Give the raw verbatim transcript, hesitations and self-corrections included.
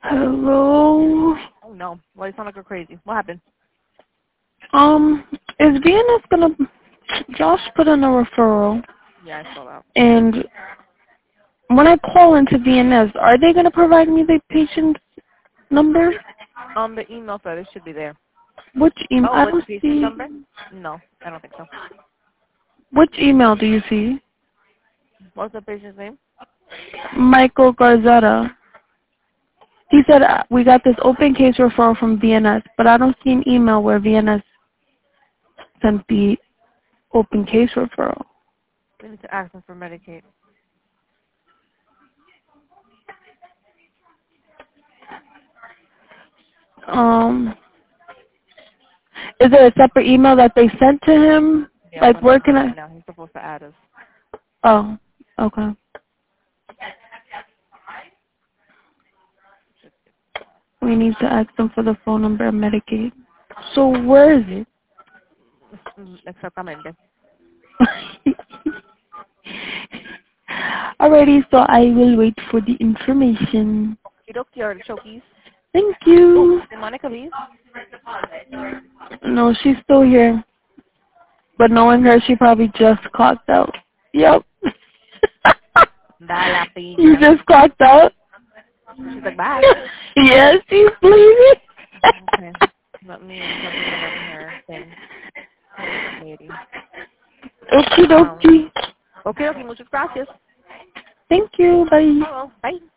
Hello. Oh no. Why you sound like you're crazy? What happened? Um, is V N S gonna? Josh put in a referral, Yeah, I saw that. and when I call into V N S, are they gonna provide me the patient's number? Um, the email for it should be there. Which email? Oh, I with the don't patient see. number? No, I don't think so. Which email do you see? What's the patient's name? Michael Garzetta. He said uh, we got this open case referral from V N S, but I don't see an email where V N S sent the open case referral. We need to ask them for Medicaid. Um, is there a separate email that they sent to him? Yeah, I'm Like, gonna send where it can right I? now. He's supposed to add us. Oh, okay. We need to ask them for the phone number of Medicaid. So where is it? Mm, Exactamente. Alrighty, so I will wait for the information. Okie artichokes. Thank Oh, you. did Monica leave? No, she's still here. But knowing her, she probably just clocked out. Yep. Da la You piña. just clocked out? She's like, bye. Yes, she's leaving. Okay. Let me put the number in her thing. Lady. Okie Um, dokie. okay, okay. Muchas gracias. Thank you. Bye. Hello. Bye.